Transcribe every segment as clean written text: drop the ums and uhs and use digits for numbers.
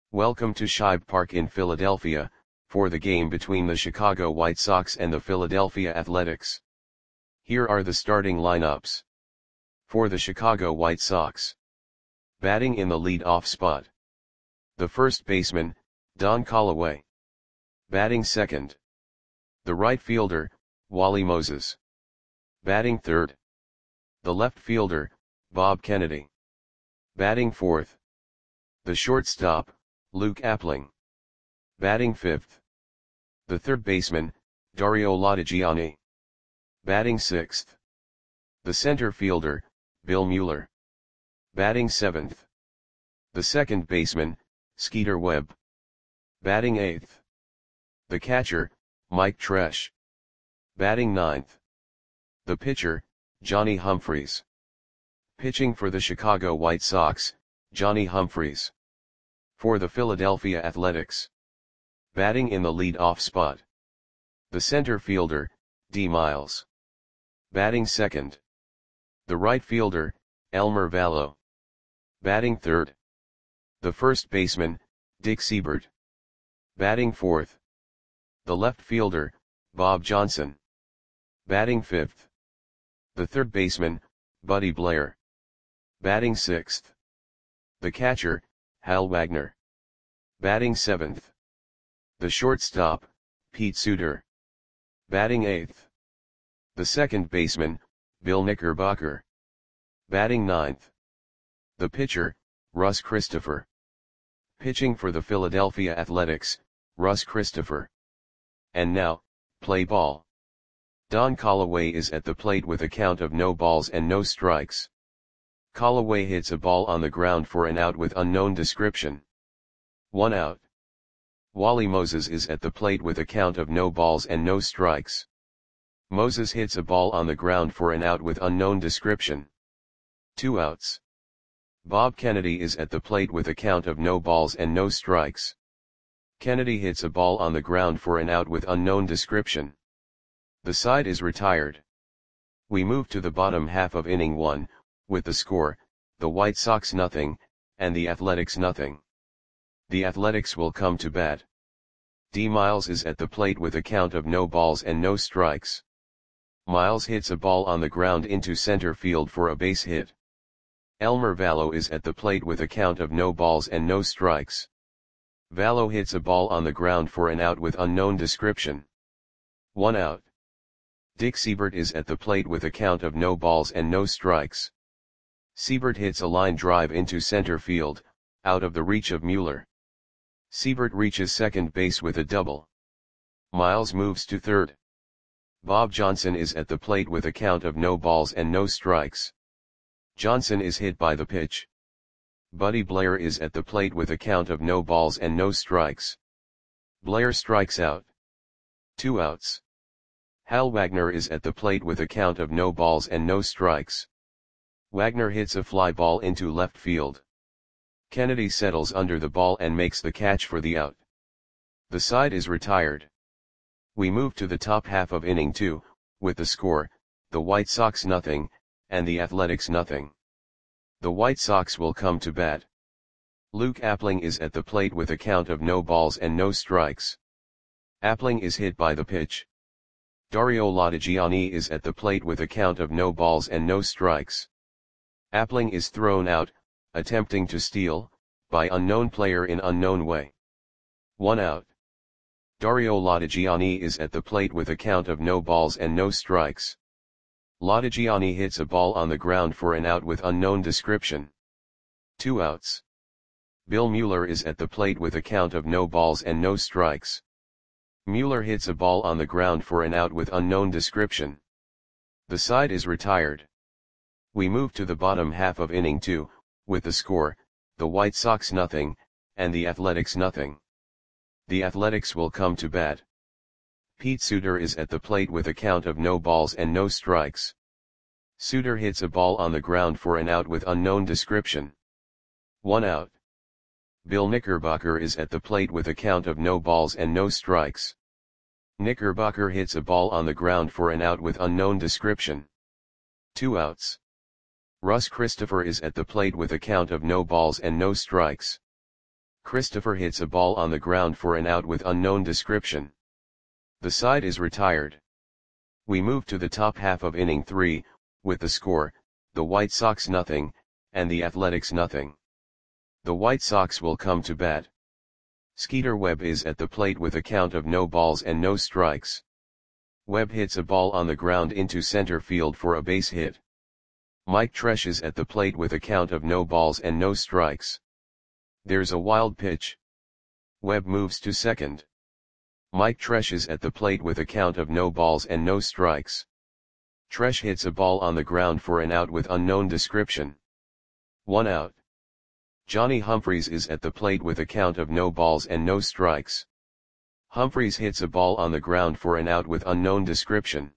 Welcome to Shibe Park in Philadelphia, for the game between the Chicago White Sox and the Philadelphia Athletics. Here are the starting lineups. For the Chicago White Sox. Batting in the lead-off spot. The first baseman, Don Callaway. Batting second. The right fielder, Wally Moses. Batting third. The left fielder, Bob Kennedy. Batting fourth. The shortstop, Luke Appling. Batting fifth. The third baseman, Dario Lodigiani. Batting sixth. The center fielder, Bill Mueller. Batting seventh. The second baseman, Skeeter Webb. Batting eighth. The catcher, Mike Tresh. Batting ninth. The pitcher, Johnny Humphreys. Pitching for the Chicago White Sox, Johnny Humphreys. For the Philadelphia Athletics. Batting in the lead-off spot. The center fielder, D. Miles. Batting second. The right fielder, Elmer Vallow. Batting third. The first baseman, Dick Siebert. Batting fourth. The left fielder, Bob Johnson. Batting fifth. The third baseman, Buddy Blair. Batting sixth. The catcher, Hal Wagner. Batting seventh. The shortstop, Pete Suter. Batting eighth. The second baseman, Bill Knickerbocker. Batting ninth. The pitcher, Russ Christopher. Pitching for the Philadelphia Athletics, Russ Christopher. And now, play ball. Don Callaway is at the plate with a count of no balls and no strikes. Callaway hits a ball on the ground for an out with unknown description. 1 out. Wally Moses is at the plate with a count of no balls and no strikes. Moses hits a ball on the ground for an out with unknown description. 2 outs. Bob Kennedy is at the plate with a count of no balls and no strikes. Kennedy hits a ball on the ground for an out with unknown description. The side is retired. We move to the bottom half of inning 1, with the score, the White Sox nothing, and the Athletics nothing. The Athletics will come to bat. D. Miles is at the plate with a count of no balls and no strikes. Miles hits a ball on the ground into center field for a base hit. Elmer Vallow is at the plate with a count of no balls and no strikes. Vallow hits a ball on the ground for an out with unknown description. 1 out. Dick Siebert is at the plate with a count of no balls and no strikes. Siebert hits a line drive into center field, out of the reach of Mueller. Siebert reaches second base with a double. Miles moves to third. Bob Johnson is at the plate with a count of no balls and no strikes. Johnson is hit by the pitch. Buddy Blair is at the plate with a count of no balls and no strikes. Blair strikes out. 2 outs. Hal Wagner is at the plate with a count of no balls and no strikes. Wagner hits a fly ball into left field. Kennedy settles under the ball and makes the catch for the out. The side is retired. We move to the top half of inning 2, with the score, the White Sox nothing, and the Athletics nothing. The White Sox will come to bat. Luke Appling is at the plate with a count of no balls and no strikes. Appling is hit by the pitch. Dario Lodigiani is at the plate with a count of no balls and no strikes. Appling is thrown out, attempting to steal, by unknown player in unknown way. 1 out. Dario Lodigiani is at the plate with a count of no balls and no strikes. Lodigiani hits a ball on the ground for an out with unknown description. 2 outs. Bill Mueller is at the plate with a count of no balls and no strikes. Mueller hits a ball on the ground for an out with unknown description. The side is retired. We move to the bottom half of inning 2, with the score, the White Sox nothing, and the Athletics nothing. The Athletics will come to bat. Pete Suter is at the plate with a count of no balls and no strikes. Suter hits a ball on the ground for an out with unknown description. 1 out. Bill Knickerbocker is at the plate with a count of no balls and no strikes. Knickerbocker hits a ball on the ground for an out with unknown description. 2 outs. Russ Christopher is at the plate with a count of no balls and no strikes. Christopher hits a ball on the ground for an out with unknown description. The side is retired. We move to the top half of inning 3, with the score, the White Sox nothing, and the Athletics nothing. The White Sox will come to bat. Skeeter Webb is at the plate with a count of no balls and no strikes. Webb hits a ball on the ground into center field for a base hit. Mike Tresh is at the plate with a count of no balls and no strikes. There's a wild pitch. Webb moves to second. Mike Tresh is at the plate with a count of no balls and no strikes. Tresh hits a ball on the ground for an out with unknown description. 1 out. Johnny Humphreys is at the plate with a count of no balls and no strikes. Humphreys hits a ball on the ground for an out with unknown description.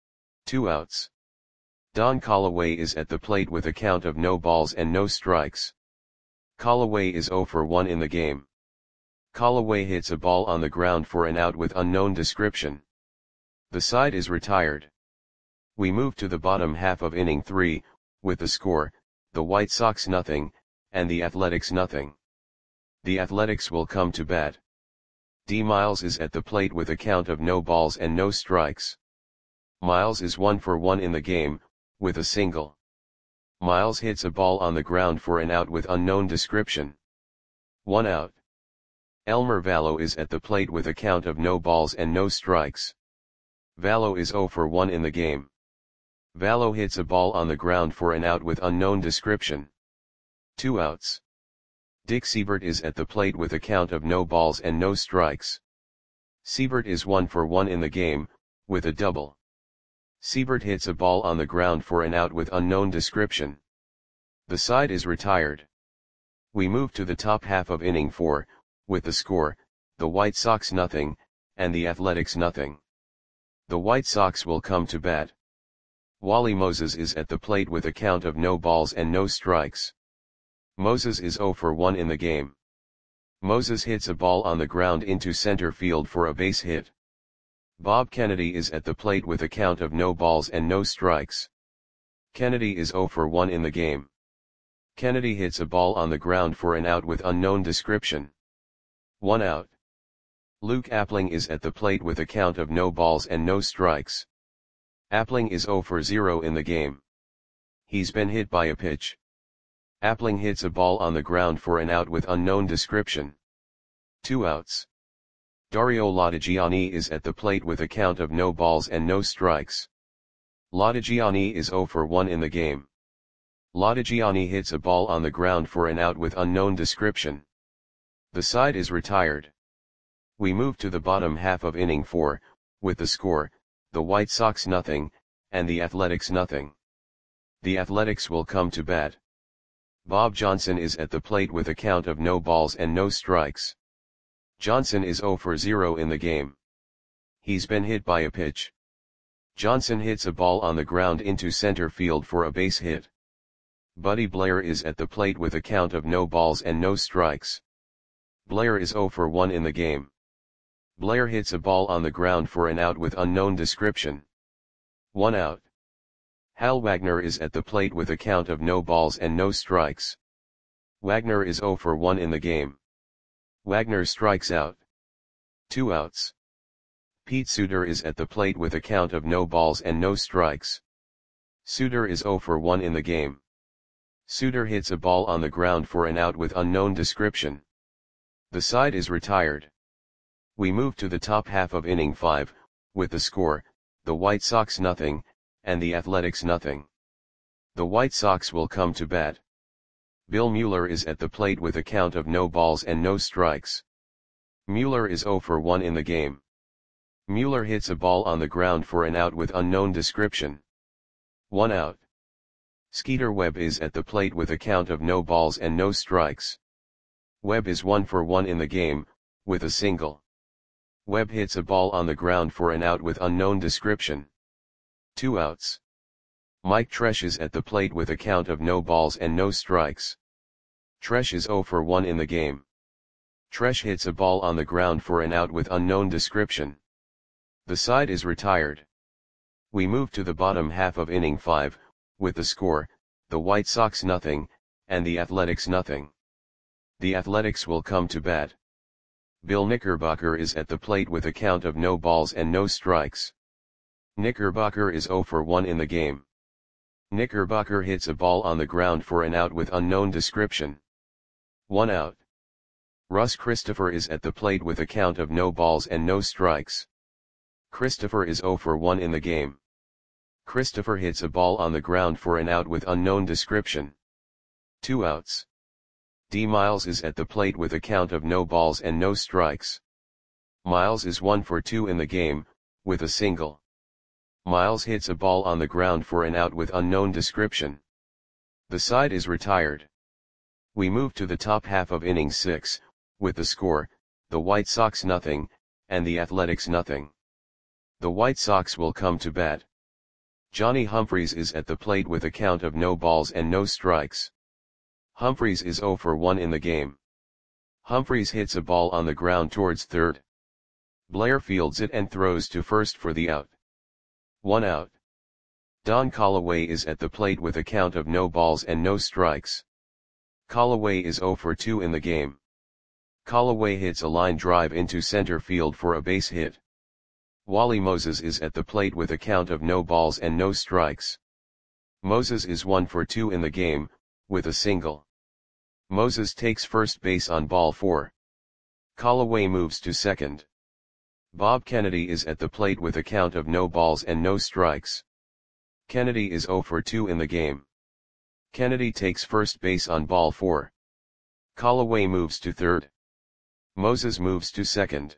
2 outs. Don Callaway is at the plate with a count of no balls and no strikes. Callaway is 0 for 1 in the game. Callaway hits a ball on the ground for an out with unknown description. The side is retired. We move to the bottom half of inning 3, with the score, the White Sox nothing, and the Athletics nothing. The Athletics will come to bat. D. Miles is at the plate with a count of no balls and no strikes. Miles is 1 for 1 in the game, with a single. Miles hits a ball on the ground for an out with unknown description. 1 out. Elmer Vallo is at the plate with a count of no balls and no strikes. Vallo is 0 for 1 in the game. Vallo hits a ball on the ground for an out with unknown description. 2 outs. Dick Siebert is at the plate with a count of no balls and no strikes. Siebert is 1 for 1 in the game, with a double. Siebert hits a ball on the ground for an out with unknown description. The side is retired. We move to the top half of inning 4, with the score, the White Sox nothing, and the Athletics nothing. The White Sox will come to bat. Wally Moses is at the plate with a count of no balls and no strikes. Moses is 0 for 1 in the game. Moses hits a ball on the ground into center field for a base hit. Bob Kennedy is at the plate with a count of no balls and no strikes. Kennedy is 0 for 1 in the game. Kennedy hits a ball on the ground for an out with unknown description. 1 out. Luke Appling is at the plate with a count of no balls and no strikes. Appling is 0 for 0 in the game. He's been hit by a pitch. Appling hits a ball on the ground for an out with unknown description. 2 outs. Dario Latigiani is at the plate with a count of no balls and no strikes. Latigiani is 0 for 1 in the game. Latigiani hits a ball on the ground for an out with unknown description. The side is retired. We move to the bottom half of inning 4, with the score, the White Sox nothing, and the Athletics nothing. The Athletics will come to bat. Bob Johnson is at the plate with a count of no balls and no strikes. Johnson is 0 for 0 in the game. He's been hit by a pitch. Johnson hits a ball on the ground into center field for a base hit. Buddy Blair is at the plate with a count of no balls and no strikes. Blair is 0 for 1 in the game. Blair hits a ball on the ground for an out with unknown description. 1 out. Hal Wagner is at the plate with a count of no balls and no strikes. Wagner is 0 for 1 in the game. Wagner strikes out. 2 outs. Pete Suter is at the plate with a count of no balls and no strikes. Suter is 0 for 1 in the game. Suter hits a ball on the ground for an out with unknown description. The side is retired. We move to the top half of inning 5, with the score, the White Sox nothing, and the Athletics nothing. The White Sox will come to bat. Bill Mueller is at the plate with a count of no balls and no strikes. Mueller is 0 for 1 in the game. Mueller hits a ball on the ground for an out with unknown description. 1 out. Skeeter Webb is at the plate with a count of no balls and no strikes. Webb is 1 for 1 in the game, with a single. Webb hits a ball on the ground for an out with unknown description. 2 outs. Mike Tresh is at the plate with a count of no balls and no strikes. Tresh is 0 for 1 in the game. Tresh hits a ball on the ground for an out with unknown description. The side is retired. We move to the bottom half of inning 5, with the score, the White Sox nothing, and the Athletics nothing. The Athletics will come to bat. Bill Knickerbocker is at the plate with a count of no balls and no strikes. Knickerbocker is 0 for 1 in the game. Knickerbocker hits a ball on the ground for an out with unknown description. 1 out. Russ Christopher is at the plate with a count of no balls and no strikes. Christopher is 0 for 1 in the game. Christopher hits a ball on the ground for an out with unknown description. 2 outs. D. Miles is at the plate with a count of no balls and no strikes. Miles is 1 for 2 in the game, with a single. Miles hits a ball on the ground for an out with unknown description. The side is retired. We move to the top half of inning 6, with the score, the White Sox 0, and the Athletics 0. The White Sox will come to bat. Johnny Humphreys is at the plate with a count of no balls and no strikes. Humphreys is 0 for 1 in the game. Humphreys hits a ball on the ground towards third. Blair fields it and throws to first for the out. 1 out. Don Callaway is at the plate with a count of no balls and no strikes. Callaway is 0 for 2 in the game. Callaway hits a line drive into center field for a base hit. Wally Moses is at the plate with a count of no balls and no strikes. Moses is 1 for 2 in the game, with a single. Moses takes first base on ball 4. Callaway moves to second. Bob Kennedy is at the plate with a count of no balls and no strikes. Kennedy is 0 for 2 in the game. Kennedy takes first base on ball 4. Callaway moves to third. Moses moves to second.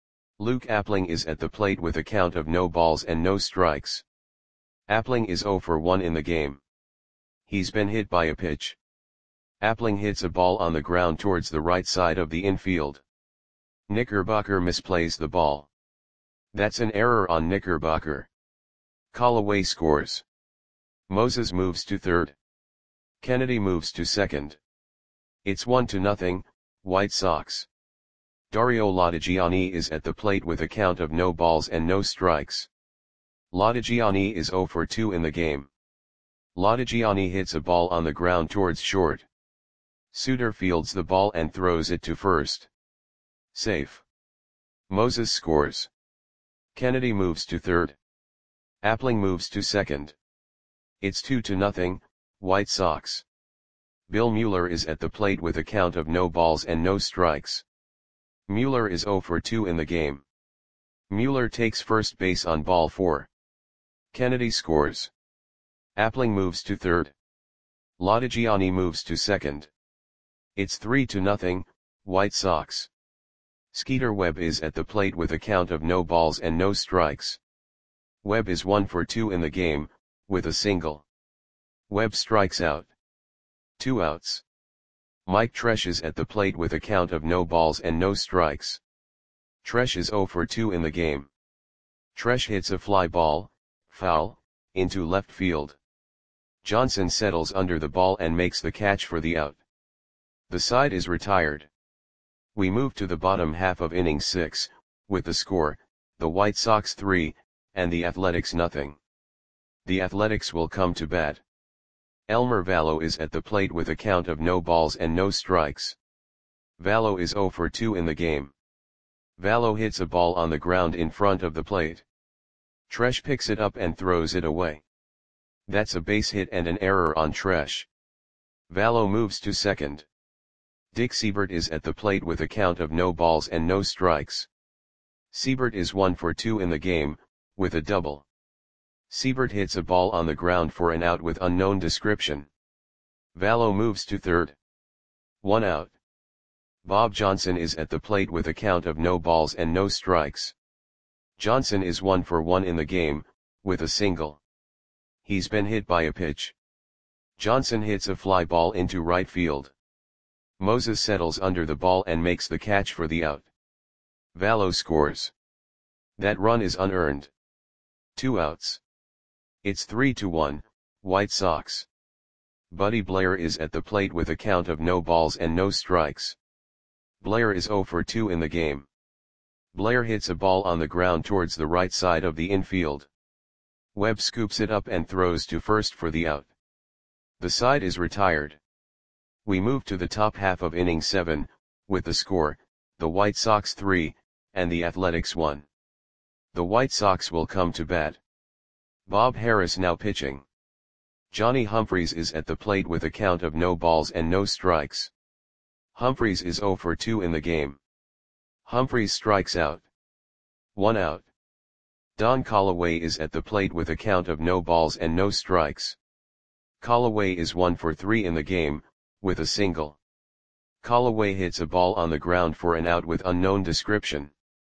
Luke Appling is at the plate with a count of no balls and no strikes. Appling is 0 for 1 in the game. He's been hit by a pitch. Appling hits a ball on the ground towards the right side of the infield. Knickerbocker misplays the ball. That's an error on Knickerbocker. Callaway scores. Moses moves to third. Kennedy moves to second. It's 1-0, White Sox. Dario Latigiani is at the plate with a count of no balls and no strikes. Latigiani is 0 for 2 in the game. Latigiani hits a ball on the ground towards short. Suter fields the ball and throws it to first. Safe. Moses scores. Kennedy moves to third. Appling moves to second. It's 2-0, White Sox. Bill Mueller is at the plate with a count of no balls and no strikes. Mueller is 0 for 2 in the game. Mueller takes first base on ball 4. Kennedy scores. Appling moves to third. Latigiani moves to second. It's 3-0, White Sox. Skeeter Webb is at the plate with a count of no balls and no strikes. Webb is 1 for 2 in the game, with a single. Webb strikes out. 2 outs. Mike Tresh is at the plate with a count of no balls and no strikes. Tresh is 0 for 2 in the game. Tresh hits a fly ball, foul, into left field. Johnson settles under the ball and makes the catch for the out. The side is retired. We move to the bottom half of inning 6, with the score, the White Sox 3, and the Athletics 0. The Athletics will come to bat. Elmer Vallo is at the plate with a count of no balls and no strikes. Vallo is 0 for 2 in the game. Vallo hits a ball on the ground in front of the plate. Tresh picks it up and throws it away. That's a base hit and an error on Tresh. Vallo moves to second. Dick Siebert is at the plate with a count of no balls and no strikes. Siebert is 1 for 2 in the game, with a double. Siebert hits a ball on the ground for an out with unknown description. Vallo moves to third. 1 out. Bob Johnson is at the plate with a count of no balls and no strikes. Johnson is 1 for 1 in the game, with a single. He's been hit by a pitch. Johnson hits a fly ball into right field. Moses settles under the ball and makes the catch for the out. Vallo scores. That run is unearned. 2 outs. It's 3-1, White Sox. Buddy Blair is at the plate with a count of no balls and no strikes. Blair is 0 for 2 in the game. Blair hits a ball on the ground towards the right side of the infield. Webb scoops it up and throws to first for the out. The side is retired. We move to the top half of inning 7, with the score, the White Sox 3, and the Athletics 1. The White Sox will come to bat. Bob Harris now pitching. Johnny Humphreys is at the plate with a count of no balls and no strikes. Humphreys is 0 for 2 in the game. Humphreys strikes out. 1 out. Don Callaway is at the plate with a count of no balls and no strikes. Callaway is 1 for 3 in the game, with a single. Callaway hits a ball on the ground for an out with unknown description.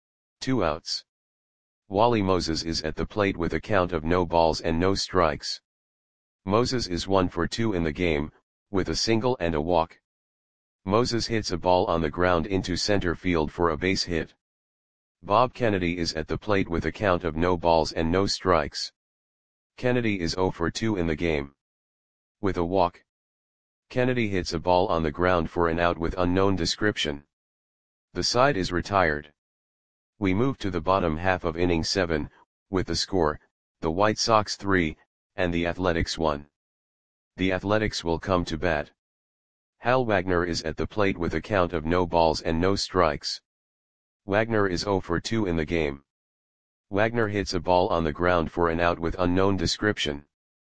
2 outs. Wally Moses is at the plate with a count of no balls and no strikes. Moses is 1 for 2 in the game, with a single and a walk. Moses hits a ball on the ground into center field for a base hit. Bob Kennedy is at the plate with a count of no balls and no strikes. Kennedy is 0 for 2 in the game. With a walk. Kennedy hits a ball on the ground for an out with unknown description. The side is retired. We move to the bottom half of inning 7, with the score, the White Sox 3, and the Athletics 1. The Athletics will come to bat. Hal Wagner is at the plate with a count of no balls and no strikes. Wagner is 0 for 2 in the game. Wagner hits a ball on the ground for an out with unknown description.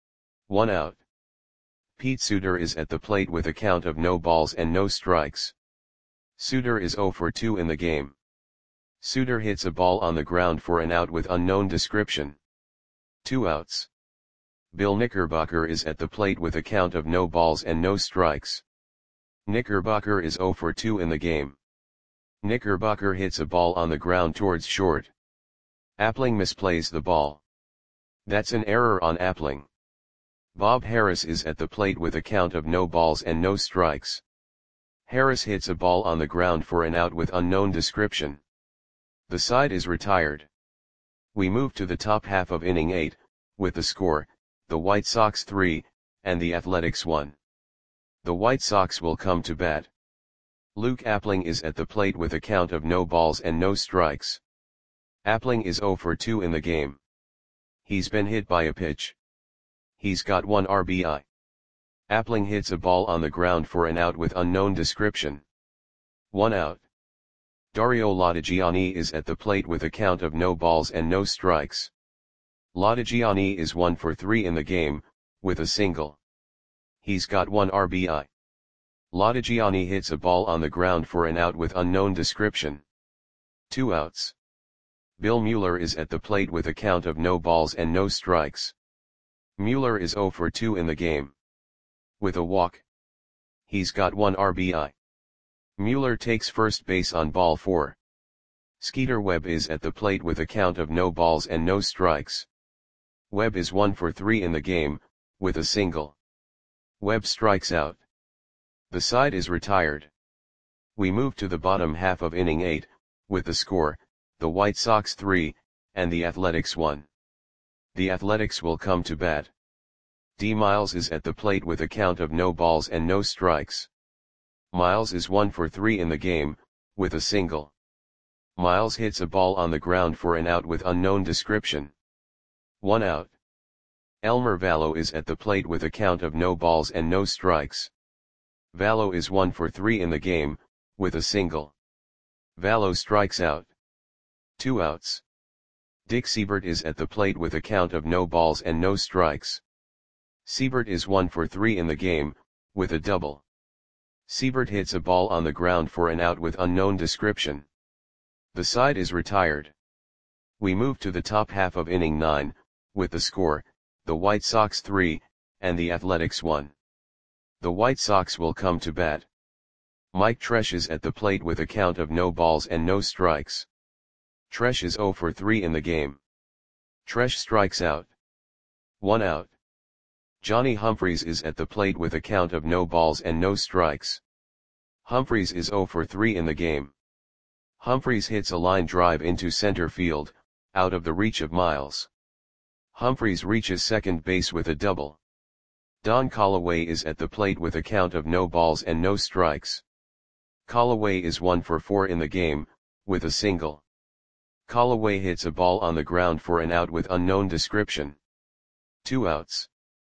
1 out. Pete Suter is at the plate with a count of no balls and no strikes. Suter is 0 for 2 in the game. Suter hits a ball on the ground for an out with unknown description. 2 outs. Bill Knickerbocker is at the plate with a count of no balls and no strikes. Knickerbocker is 0 for 2 in the game. Knickerbocker hits a ball on the ground towards short. Appling misplays the ball. That's an error on Appling. Bob Harris is at the plate with a count of no balls and no strikes. Harris hits a ball on the ground for an out with unknown description. The side is retired. We move to the top half of inning 8, with the score, the White Sox 3, and the Athletics 1. The White Sox will come to bat. Luke Appling is at the plate with a count of no balls and no strikes. Appling is 0 for 2 in the game. He's been hit by a pitch. He's got 1 RBI. Appling hits a ball on the ground for an out with unknown description. 1 out. Dario Latigiani is at the plate with a count of no balls and no strikes. Latigiani is 1 for 3 in the game, with a single. He's got 1 RBI. Latigiani hits a ball on the ground for an out with unknown description. 2 outs. Bill Mueller is at the plate with a count of no balls and no strikes. Mueller is 0 for 2 in the game. With a walk. He's got 1 RBI. Mueller takes first base on ball 4. Skeeter Webb is at the plate with a count of no balls and no strikes. Webb is 1 for 3 in the game, with a single. Webb strikes out. The side is retired. We move to the bottom half of inning 8, with the score, the White Sox 3, and the Athletics 1. The Athletics will come to bat. D. Miles is at the plate with a count of no balls and no strikes. Miles is 1 for 3 in the game, with a single. Miles hits a ball on the ground for an out with unknown description. 1 out. Elmer Vallo is at the plate with a count of no balls and no strikes. Vallo is 1 for 3 in the game, with a single. Vallo strikes out. 2 outs. Dick Siebert is at the plate with a count of no balls and no strikes. Siebert is 1 for 3 in the game, with a double. Siebert hits a ball on the ground for an out with unknown description. The side is retired. We move to the top half of inning 9, with the score, the White Sox 3, and the Athletics 1. The White Sox will come to bat. Mike Tresh is at the plate with a count of no balls and no strikes. Tresh is 0 for 3 in the game. Tresh strikes out. 1 out. Johnny Humphreys is at the plate with a count of no balls and no strikes. Humphreys is 0 for 3 in the game. Humphreys hits a line drive into center field, out of the reach of Miles. Humphreys reaches second base with a double. Don Callaway is at the plate with a count of no balls and no strikes. Callaway is 1 for 4 in the game, with a single. Callaway hits a ball on the ground for an out with unknown description. 2 outs.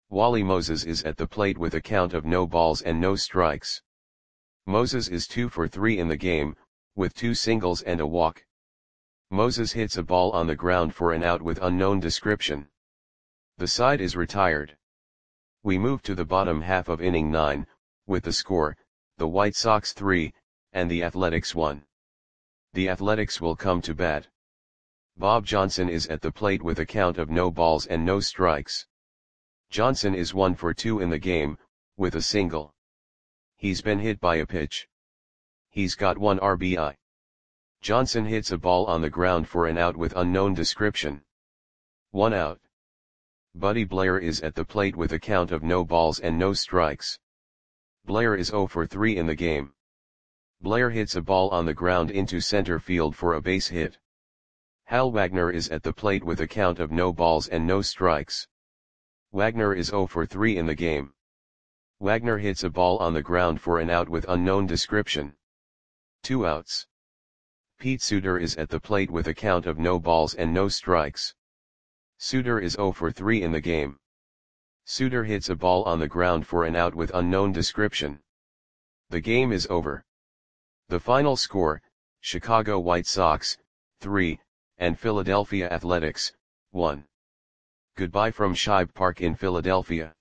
Wally Moses is at the plate with a count of no balls and no strikes. Moses is 2 for 3 in the game, with 2 singles and a walk. Moses hits a ball on the ground for an out with unknown description. The side is retired. We move to the bottom half of inning 9, with the score, the White Sox 3, and the Athletics 1. The Athletics will come to bat. Bob Johnson is at the plate with a count of no balls and no strikes. Johnson is 1 for 2 in the game, with a single. He's been hit by a pitch. He's got 1 RBI. Johnson hits a ball on the ground for an out with unknown description. 1 out. Buddy Blair is at the plate with a count of no balls and no strikes. Blair is 0 for 3 in the game. Blair hits a ball on the ground into center field for a base hit. Hal Wagner is at the plate with a count of no balls and no strikes. Wagner is 0 for 3 in the game. Wagner hits a ball on the ground for an out with unknown description. 2 outs. Pete Suter is at the plate with a count of no balls and no strikes. Suter is 0 for 3 in the game. Suter hits a ball on the ground for an out with unknown description. The game is over. The final score, Chicago White Sox, 3, and Philadelphia Athletics, 1. Goodbye from Shibe Park in Philadelphia.